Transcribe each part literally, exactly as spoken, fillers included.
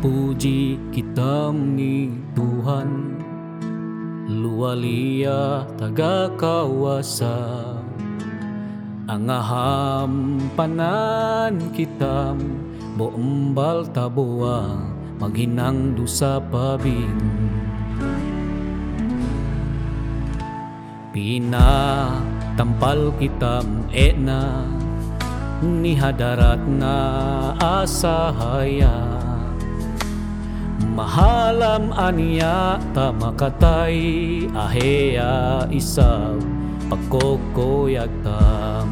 Puji kitam ni Tuhan, luwalia tagakawasa. Ang ahampanan kitam, boembal taboa, maghinang dusa pabing. Pina tampal kitam etna, ni hadarat na asahaya. Mahalam aniya tamakatay, aheya isab pagkokoyag tam.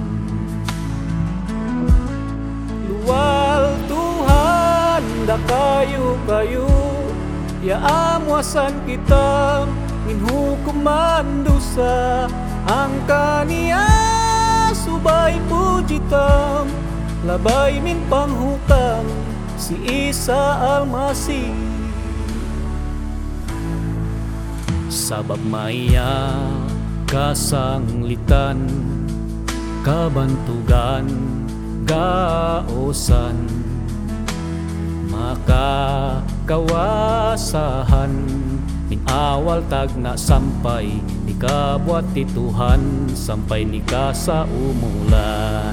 Luwal Tuhan da kayo kayo, yaamwasan kita minhukuman dusa. Ang kaniya subay pujitam, labay min panghutang si Isa Almasih. Sabab maya kasanglitan, kabantugan, gaosan, makakawasahan, minawal tag na sampay, ni kabuat ti Tuhan, sampay ni ka sa umulan.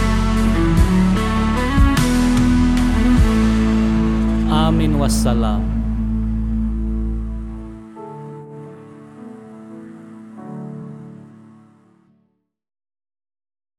Amin wassalam.